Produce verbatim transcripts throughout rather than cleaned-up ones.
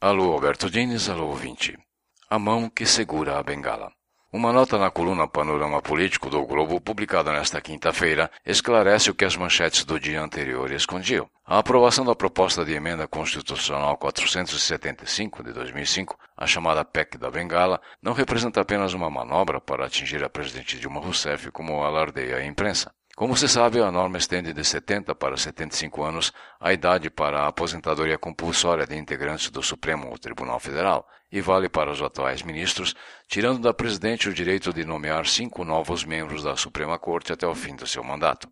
Alô, Alberto Diniz, alô, ouvinte. A mão que segura a bengala. Uma nota na coluna Panorama Político do Globo, publicada nesta quinta-feira, esclarece o que as manchetes do dia anterior escondiam. A aprovação da proposta de emenda constitucional quatrocentos e setenta e cinco de dois mil e cinco, a chamada P E C da Bengala, não representa apenas uma manobra para atingir a presidente Dilma Rousseff, como alardeia a imprensa. Como se sabe, a norma estende de setenta para setenta e cinco anos a idade para a aposentadoria compulsória de integrantes do Supremo Tribunal Federal e vale para os atuais ministros, tirando da presidente o direito de nomear cinco novos membros da Suprema Corte até o fim do seu mandato.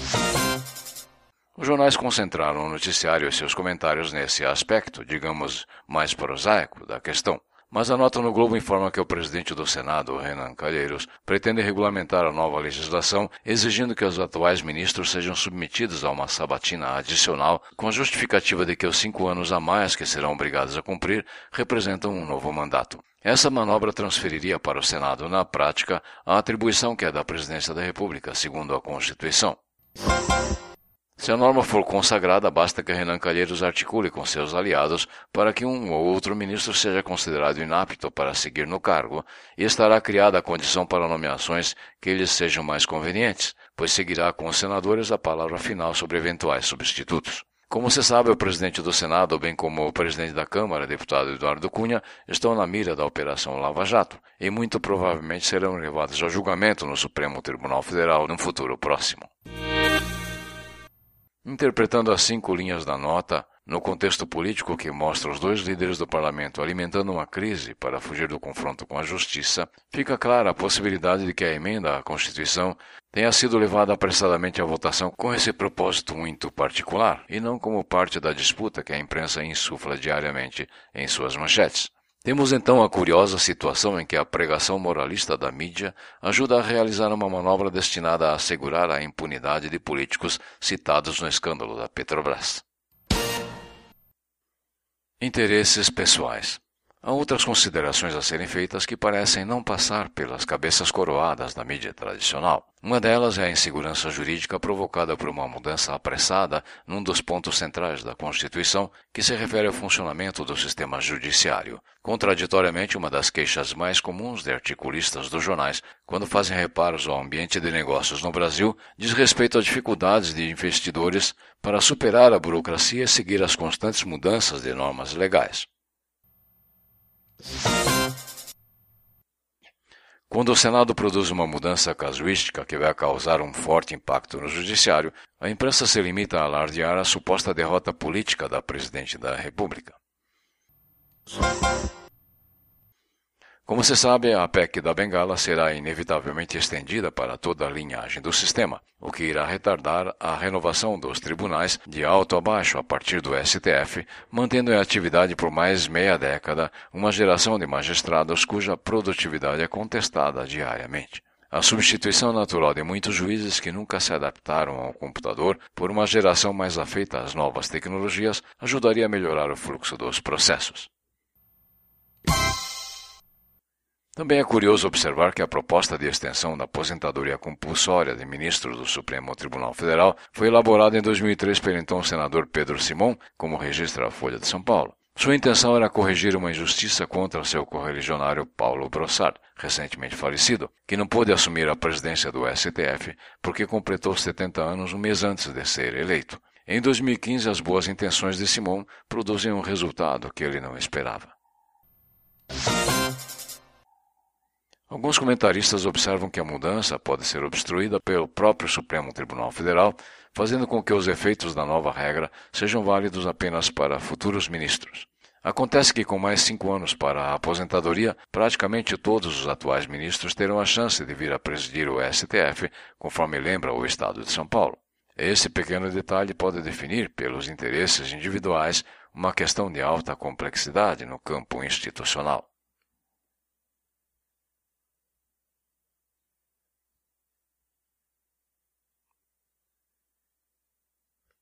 Os jornais concentraram o noticiário e seus comentários nesse aspecto, digamos, mais prosaico da questão. Mas a nota no Globo informa que o presidente do Senado, Renan Calheiros, pretende regulamentar a nova legislação, exigindo que os atuais ministros sejam submetidos a uma sabatina adicional, com a justificativa de que os cinco anos a mais que serão obrigados a cumprir representam um novo mandato. Essa manobra transferiria para o Senado, na prática, a atribuição que é da Presidência da República, segundo a Constituição. Se a norma for consagrada, basta que Renan Calheiros articule com seus aliados para que um ou outro ministro seja considerado inapto para seguir no cargo e estará criada a condição para nomeações que lhes sejam mais convenientes, pois seguirá com os senadores a palavra final sobre eventuais substitutos. Como se sabe, o presidente do Senado, bem como o presidente da Câmara, deputado Eduardo Cunha, estão na mira da Operação Lava Jato e muito provavelmente serão levados a julgamento no Supremo Tribunal Federal no futuro próximo. Interpretando as cinco linhas da nota, no contexto político que mostra os dois líderes do parlamento alimentando uma crise para fugir do confronto com a justiça, fica clara a possibilidade de que a emenda à Constituição tenha sido levada apressadamente à votação com esse propósito muito particular, e não como parte da disputa que a imprensa insufla diariamente em suas manchetes. Temos então a curiosa situação em que a pregação moralista da mídia ajuda a realizar uma manobra destinada a assegurar a impunidade de políticos citados no escândalo da Petrobras. Interesses pessoais. Há outras considerações a serem feitas que parecem não passar pelas cabeças coroadas da mídia tradicional. Uma delas é a insegurança jurídica provocada por uma mudança apressada num dos pontos centrais da Constituição, que se refere ao funcionamento do sistema judiciário. Contraditoriamente, uma das queixas mais comuns de articulistas dos jornais, quando fazem reparos ao ambiente de negócios no Brasil, diz respeito a dificuldades de investidores para superar a burocracia e seguir as constantes mudanças de normas legais. Quando o Senado produz uma mudança casuística que vai causar um forte impacto no judiciário, a imprensa se limita a alardear a suposta derrota política da presidente da República. Como se sabe, a P E C da Bengala será inevitavelmente estendida para toda a linhagem do sistema, o que irá retardar a renovação dos tribunais de alto a baixo a partir do S T F, mantendo em atividade por mais meia década uma geração de magistrados cuja produtividade é contestada diariamente. A substituição natural de muitos juízes que nunca se adaptaram ao computador por uma geração mais afeita às novas tecnologias ajudaria a melhorar o fluxo dos processos. Também é curioso observar que a proposta de extensão da aposentadoria compulsória de ministros do Supremo Tribunal Federal foi elaborada em dois mil e três pelo então senador Pedro Simon, como registra a Folha de São Paulo. Sua intenção era corrigir uma injustiça contra seu correligionário Paulo Brossard, recentemente falecido, que não pôde assumir a presidência do S T F porque completou setenta anos um mês antes de ser eleito. Em dois mil e quinze, as boas intenções de Simon produzem um resultado que ele não esperava. Alguns comentaristas observam que a mudança pode ser obstruída pelo próprio Supremo Tribunal Federal, fazendo com que os efeitos da nova regra sejam válidos apenas para futuros ministros. Acontece que com mais cinco anos para a aposentadoria, praticamente todos os atuais ministros terão a chance de vir a presidir o S T F, conforme lembra o Estado de São Paulo. Esse pequeno detalhe pode definir, pelos interesses individuais, uma questão de alta complexidade no campo institucional.